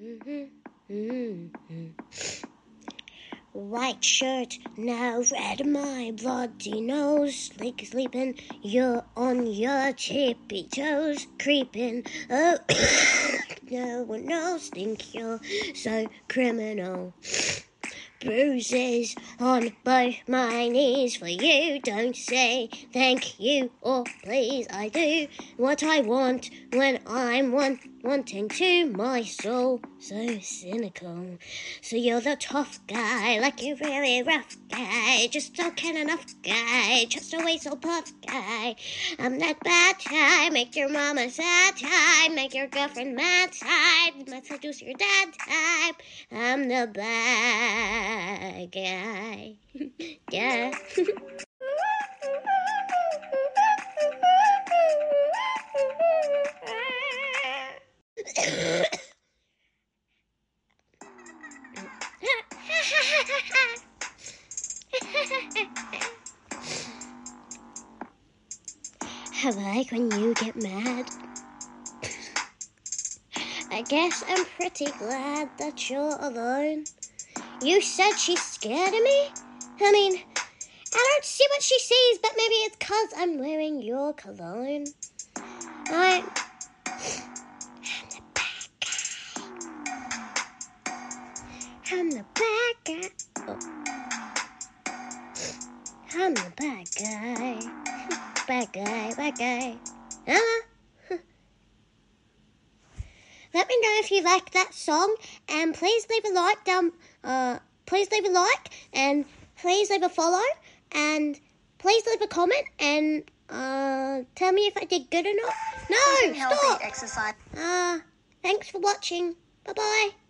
White shirt, now red my bloody nose. Sleeping, you're on your tippy toes. Creeping, oh, no one knows. Think you're so criminal. Bruises on both my knees for you. Don't say thank you or please. I do what I want when I'm wanting to. My soul so cynical. So you're the tough guy, like you're really rough guy. Just okay enough guy, just always so puff guy. I'm that bad guy, make your mama sad time, make your girlfriend mad time, might seduce your dad time. I'm the bad guy. Yeah. I like when you get mad. I guess I'm pretty glad that you're alone. You said she's scared of me? I mean, I don't see what she sees, but maybe it's 'cause I'm wearing your cologne. I'm the bad guy. I'm the bad guy. Oh. I'm the bad guy. Bad guy, bad guy. Let me know if you like that song, and please leave a like please leave a like, and please leave a follow, and please leave a comment, and tell me if I did good or not. No, stop. Exercise. Thanks for watching. Bye bye.